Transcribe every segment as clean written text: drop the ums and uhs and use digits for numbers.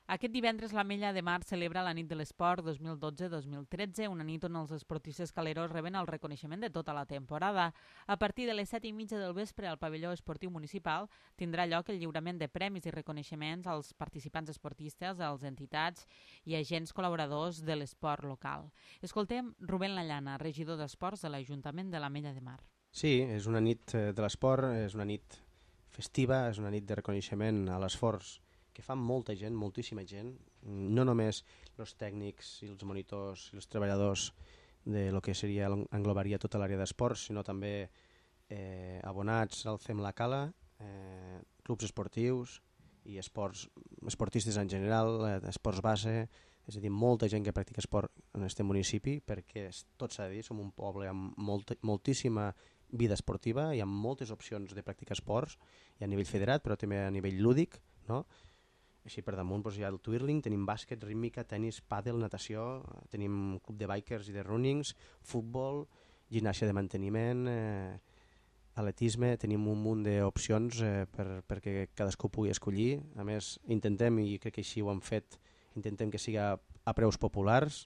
Aquest divendres l'Ametlla de Mar celebra la Nit de l'Esport 2012-2013, una nit on els esportistes caleros reben el reconeixement de tota la temporada. A partir de les 7:30 del vespre al pavelló esportiu municipal tindrà lloc el lliurament de premis i reconeixements als participants esportistes, als entitats i agents col·laboradors de l'esport local. Escoltem Rubén Lallana, regidor d'Esports de l'Ajuntament de l'Ametlla de Mar. Sí, és una nit de l'esport, és una nit festiva, és una nit de reconeixement a l'esforç que fa molta gent, moltíssima gent, no només els tècnics i els monitors i els treballadors de lo que englobaria tota l'àrea d'esports, sinó també abonats al FEM La Cala, clubs esportius i esportistes en general, esports base, és a dir, molta gent que practica esport en aquest municipi, perquè tot s'ha de dir, som un poble amb moltíssima vida esportiva i amb moltes opcions de practicar esports, i a nivell federat, però també a nivell lúdic, no? Així per damunt hi ha el twirling, tenim bàsquet, rítmica, tennis, pàdel, natació, tenim club de bikers i de runnings, futbol, gimnàsia de manteniment, atletisme, tenim un munt d'opcions perquè cadascú pugui escollir. A més, intentem, i crec que així ho hem fet, intentem que siga a preus populars.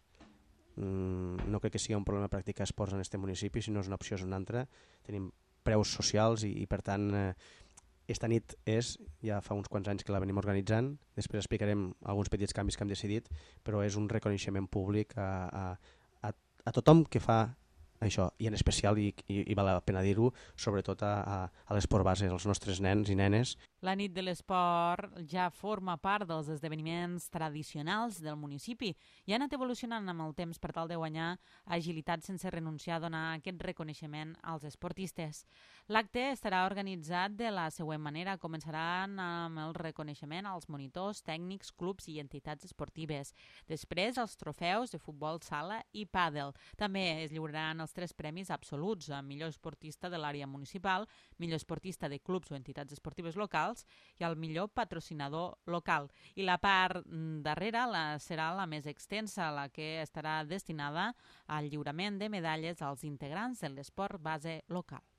No crec que sigui un problema practicar esports en aquest municipi, si no és una opció és una altra. Tenim preus socials i per tant, esta nit ja fa uns quants anys que la venim organitzant, després explicarem alguns petits canvis que hem decidit, però és un reconeixement públic a tothom que fa això, i en especial, i val la pena dir-ho, sobretot a l'esport base, als nostres nens i nenes. La nit de l'esport ja forma part dels esdeveniments tradicionals del municipi i ha anat evolucionant amb el temps per tal de guanyar agilitat sense renunciar a donar aquest reconeixement als esportistes. L'acte estarà organitzat de la següent manera. Començaran amb el reconeixement als monitors, tècnics, clubs i entitats esportives. Després, els trofeus de futbol sala i pàdel. També es lliuraran els 3 premis absoluts a millor esportista de l'àrea municipal, millor esportista de clubs o entitats esportives locals i el millor patrocinador local. I la part darrere serà la més extensa, la que estarà destinada al lliurament de medalles als integrants de l'esport base local.